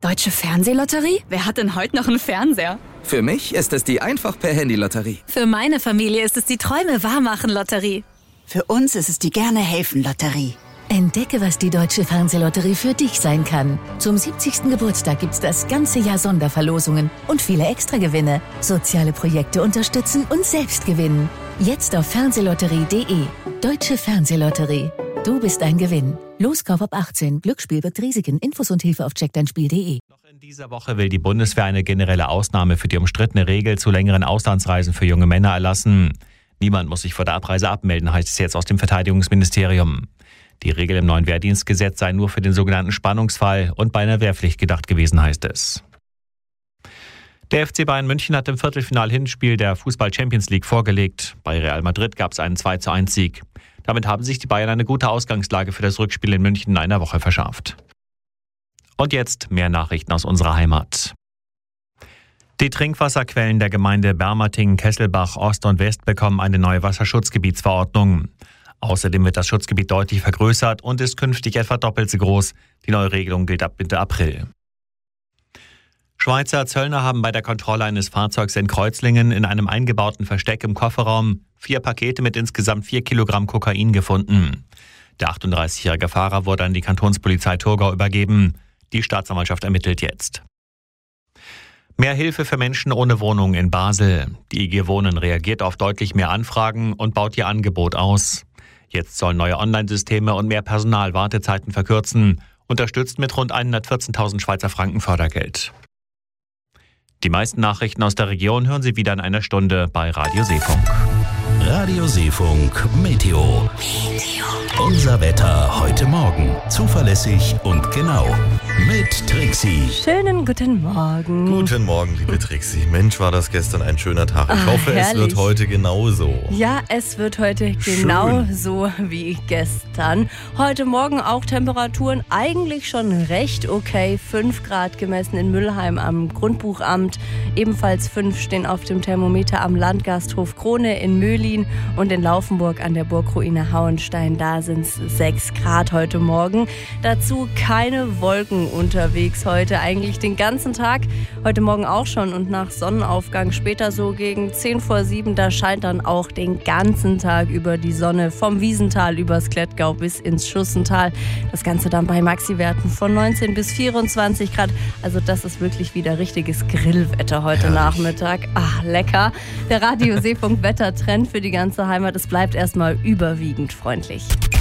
Deutsche Fernsehlotterie? Wer hat denn heute noch einen Fernseher? Für mich ist es die Einfach-per-Handy-Lotterie. Für meine Familie ist es die Träume-wahrmachen-Lotterie. Für uns ist es die Gerne-helfen-Lotterie. Entdecke, was die Deutsche Fernsehlotterie für dich sein kann. Zum 70. Geburtstag gibt's das ganze Jahr Sonderverlosungen und viele Extragewinne. Soziale Projekte unterstützen und selbst gewinnen. Jetzt auf fernsehlotterie.de. Deutsche Fernsehlotterie. Du bist ein Gewinn. Loskauf ab 18. Glücksspiel birgt Risiken. Infos und Hilfe auf checkdeinspiel.de. Noch in dieser Woche will die Bundeswehr eine generelle Ausnahme für die umstrittene Regel zu längeren Auslandsreisen für junge Männer erlassen. Niemand muss sich vor der Abreise abmelden, heißt es jetzt aus dem Verteidigungsministerium. Die Regel im neuen Wehrdienstgesetz sei nur für den sogenannten Spannungsfall und bei einer Wehrpflicht gedacht gewesen, heißt es. Der FC Bayern München hat im Viertelfinal-Hinspiel der Fußball-Champions League vorgelegt. Bei Real Madrid gab es einen 2:1-Sieg. Damit haben sich die Bayern eine gute Ausgangslage für das Rückspiel in München in einer Woche verschafft. Und jetzt mehr Nachrichten aus unserer Heimat. Die Trinkwasserquellen der Gemeinde Bermatingen, Kesselbach, Ost und West bekommen eine neue Wasserschutzgebietsverordnung. Außerdem wird das Schutzgebiet deutlich vergrößert und ist künftig etwa doppelt so groß. Die neue Regelung gilt ab Mitte April. Schweizer Zöllner haben bei der Kontrolle eines Fahrzeugs in Kreuzlingen in einem eingebauten Versteck im Kofferraum 4 Pakete mit insgesamt 4 Kilogramm Kokain gefunden. Der 38-jährige Fahrer wurde an die Kantonspolizei Thurgau übergeben. Die Staatsanwaltschaft ermittelt jetzt. Mehr Hilfe für Menschen ohne Wohnung in Basel. Die IG Wohnen reagiert auf deutlich mehr Anfragen und baut ihr Angebot aus. Jetzt sollen neue Online-Systeme und mehr Personal Wartezeiten verkürzen, unterstützt mit rund 114.000 Schweizer Franken Fördergeld. Die meisten Nachrichten aus der Region hören Sie wieder in einer Stunde bei Radio Seefunk. Radio Seefunk Meteo. Unser Wetter heute Morgen. Zuverlässig und genau. Mit Trixie. Schönen guten Morgen. Guten Morgen, liebe Trixie. Mensch, war das gestern ein schöner Tag. Ich hoffe, herrlich. Es wird heute genauso. Ja, es wird heute genauso wie gestern. Heute Morgen auch Temperaturen eigentlich schon recht okay. 5 Grad gemessen in Müllheim am Grundbuchamt. Ebenfalls 5 stehen auf dem Thermometer am Landgasthof Krone in Möhlin und in Laufenburg an der Burgruine Hauenstein. Da sind es 6 Grad heute Morgen. Dazu keine Wolken unterwegs heute, eigentlich den ganzen Tag. Heute Morgen auch schon und nach Sonnenaufgang später so gegen 10 vor 7, da scheint dann auch den ganzen Tag über die Sonne vom Wiesental übers Klettgau bis ins Schussental. Das Ganze dann bei Maxi-Werten von 19 bis 24 Grad. Also das ist wirklich wieder richtiges Grillwetter heute Nachmittag. Ach, lecker. Der Radio Seefunk Wettertrend für die ganze Heimat. Es bleibt erstmal überwiegend freundlich.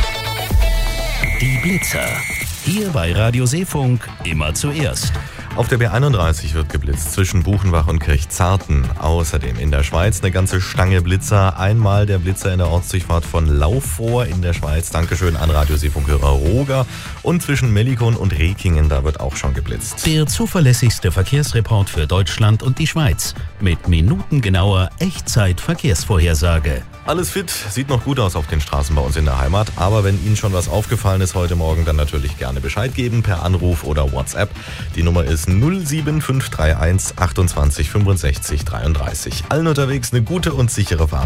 Die Blitzer. Hier bei Radio Seefunk immer zuerst. Auf der B31 wird geblitzt zwischen Buchenbach und Kirchzarten. Außerdem in der Schweiz eine ganze Stange Blitzer. Einmal der Blitzer in der Ortsdurchfahrt von Laufor in der Schweiz. Dankeschön an Radio Seefunkhörer Roger. Und zwischen Mellikon und Rekingen, da wird auch schon geblitzt. Der zuverlässigste Verkehrsreport für Deutschland und die Schweiz. Mit minutengenauer Echtzeit-Verkehrsvorhersage. Alles fit, sieht noch gut aus auf den Straßen bei uns in der Heimat. Aber wenn Ihnen schon was aufgefallen ist heute Morgen, dann natürlich gerne Bescheid geben per Anruf oder WhatsApp. Die Nummer ist 07531 28 65 33. Allen unterwegs eine gute und sichere Fahrt.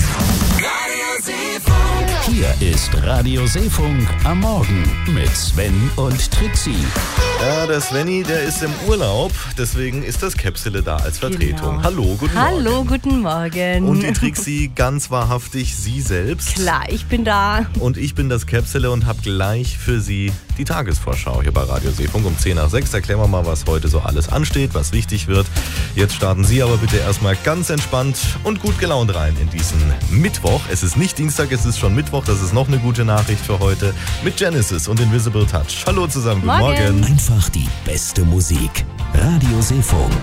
Hier ist Radio Seefunk am Morgen mit Sven und Trixie. Ja, der Svenny, der ist im Urlaub, deswegen ist das Käpsele da als Vertretung. Genau. Hallo, guten Morgen. Hallo, guten Morgen. Und die Trixie, ganz wahrhaftig Sie selbst. Klar, ich bin da. Und ich bin das Käpsele und habe gleich für Sie die Tagesvorschau hier bei Radio Seefunk um 10 nach 6. Erklären wir mal, was heute so alles ansteht, was wichtig wird. Jetzt starten Sie aber bitte erstmal ganz entspannt und gut gelaunt rein in diesen Mittwoch. Es ist nicht Dienstag, es ist schon Mittwoch. Das ist noch eine gute Nachricht für heute mit Genesis und Invisible Touch. Hallo zusammen, guten Morgen. Einfach die beste Musik. Radio Seefunk.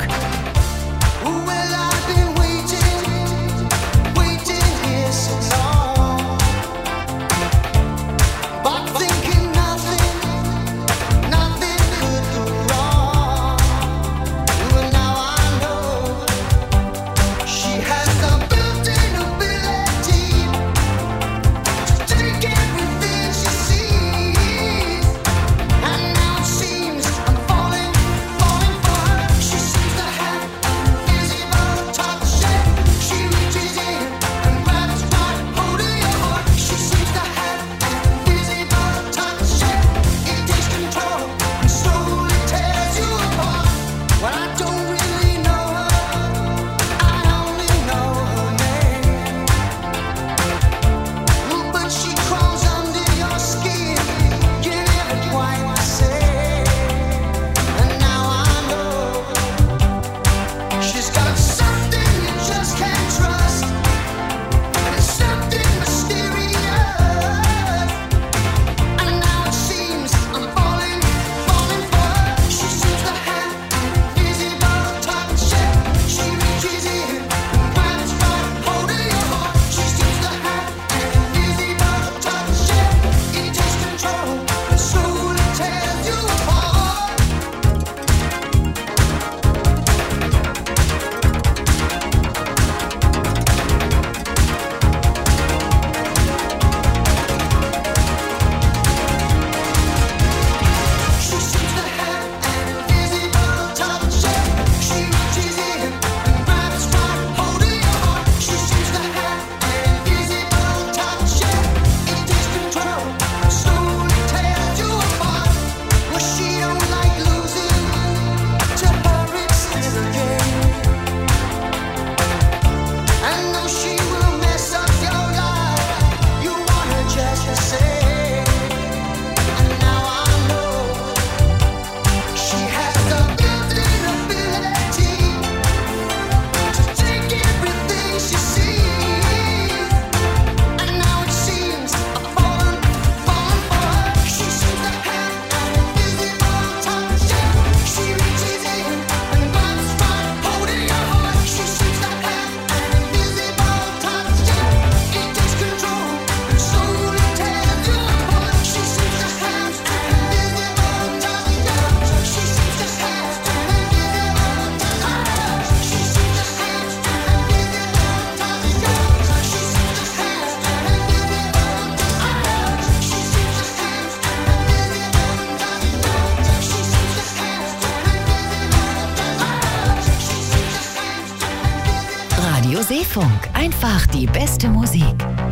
Seefunk, einfach die beste Musik.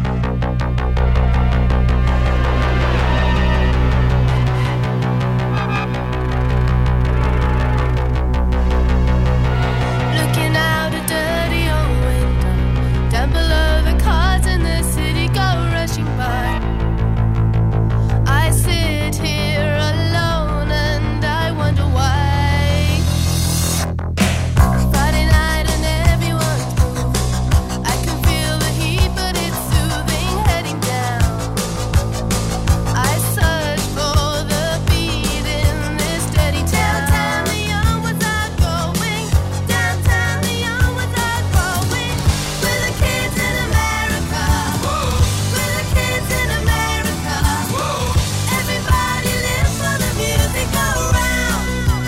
Looking out a dirty old window, down below the cars in the city go rushing by. I sit here alone and I wonder why. Friday night and everyone's moving. I can feel the heat, but it's soothing, heading down. I search for the beat in this steady town. Downtown, the young ones are going. Downtown, the young ones are growing. We're the kids in America. We're the kids in America. Everybody live for the music around.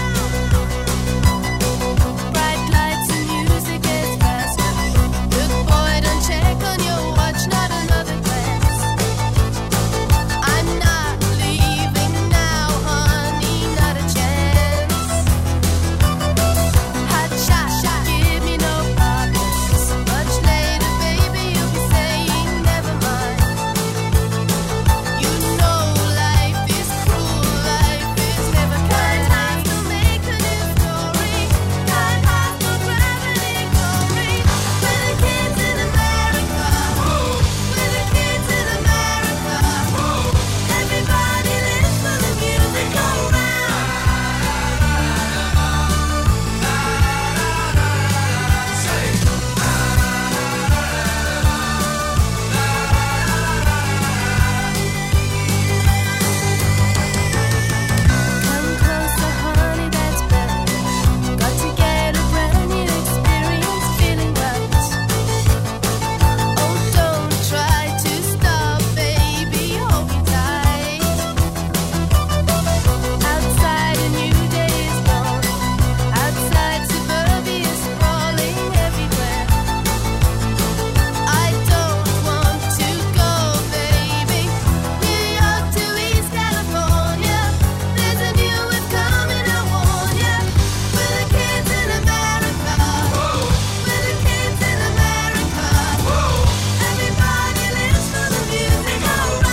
Bright lights and music gets faster. Look, boy, don't check on your watch, not another glance. I'm not leaving now, honey, not a chance. Hot shot, give me no promise. Much later, baby, you'll be saying never mind. You know life is cruel, life is never kind. Times will make a new story. Kind hearts will gravity glory. We're the kids in America. We're the kids in America. Everybody lives for the music around. Come closer, honey, that's better. Got to get a brand new experience, feeling right. Oh, don't try to stop, baby, hold me tight. Outside a new day is dawning. Outside suburbia sprawling everywhere. I don't want to go, baby. New York to East California. There's a new wave coming, I warn ya. We're the kids in America. We're the kids in America. Everybody lives for the music around.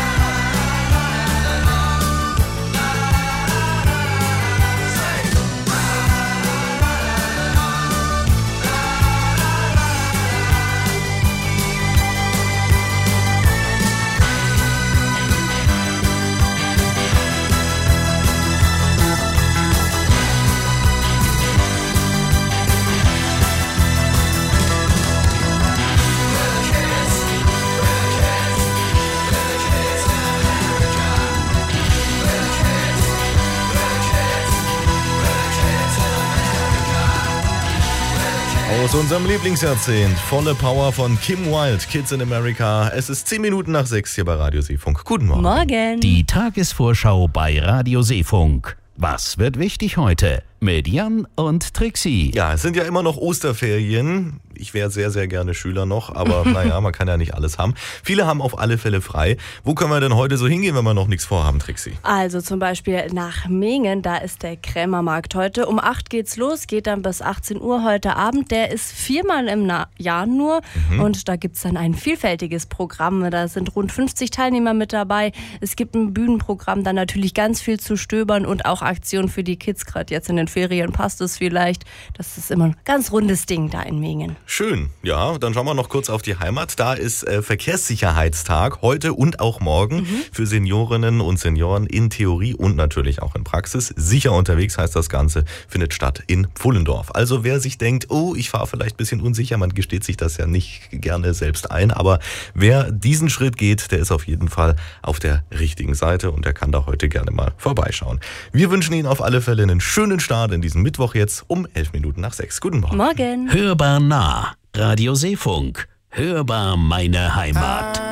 Aus unserem Lieblingsjahrzehnt, volle Power von Kim Wilde, Kids in America. Es ist 10 Minuten nach 6 hier bei Radio Seefunk. Guten Morgen. Morgen. Die Tagesvorschau bei Radio Seefunk. Was wird wichtig heute? Mit Jan und Trixie. Ja, es sind ja immer noch Osterferien. Ich wäre sehr, sehr gerne Schüler noch, aber naja, man kann ja nicht alles haben. Viele haben auf alle Fälle frei. Wo können wir denn heute so hingehen, wenn wir noch nichts vorhaben, Trixie? Also zum Beispiel nach Mingen, da ist der Krämermarkt heute. Um 8 geht's los, geht dann bis 18 Uhr heute Abend. Der ist 4-mal im Jahr nur und da gibt's dann ein vielfältiges Programm. Da sind rund 50 Teilnehmer mit dabei. Es gibt ein Bühnenprogramm, dann natürlich ganz viel zu stöbern und auch Aktionen für die Kids, gerade jetzt in den Ferien passt es vielleicht. Das ist immer ein ganz rundes Ding da in Mingen. Schön, ja, dann schauen wir noch kurz auf die Heimat. Da ist Verkehrssicherheitstag heute und auch morgen für Seniorinnen und Senioren in Theorie und natürlich auch in Praxis. Sicher unterwegs heißt das Ganze, findet statt in Pfullendorf. Also wer sich denkt, oh, ich fahre vielleicht ein bisschen unsicher, man gesteht sich das ja nicht gerne selbst ein, aber wer diesen Schritt geht, der ist auf jeden Fall auf der richtigen Seite und der kann da heute gerne mal vorbeischauen. Wir wünschen Ihnen auf alle Fälle einen schönen Start in diesen Mittwoch jetzt um 11 Minuten nach 6. Guten Morgen. Morgen. Hörbar nah. Radio Seefunk. Hörbar meine Heimat.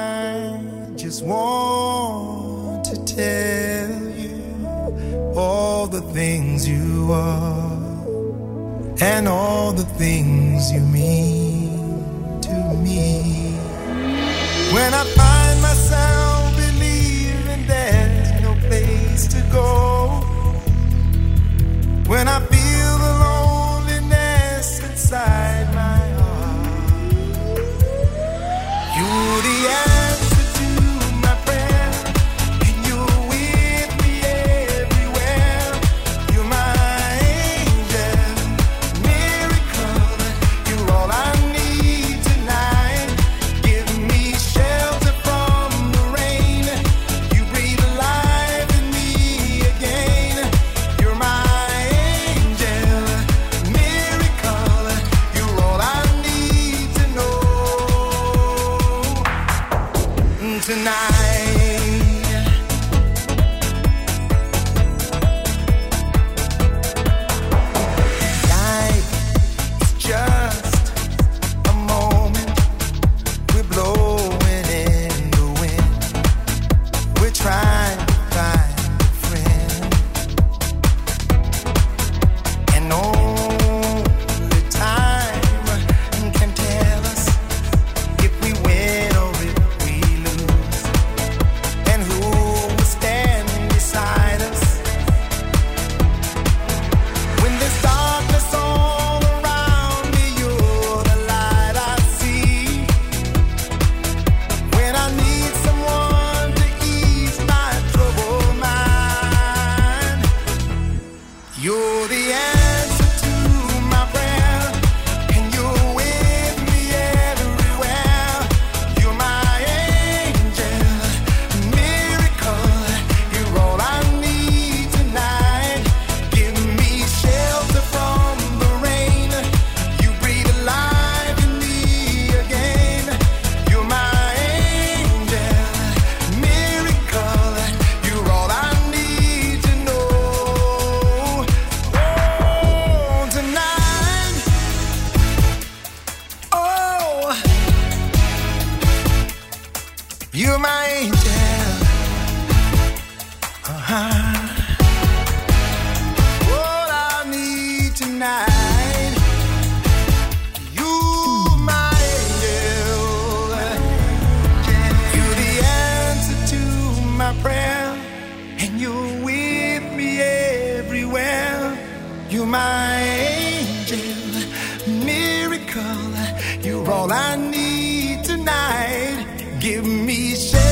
I just want to tell you all the things you are and all the things you mean to me. When I find myself believing there's no place to go, when I feel the loneliness inside my heart, my angel, miracle. You're all I need tonight. Give me shelter.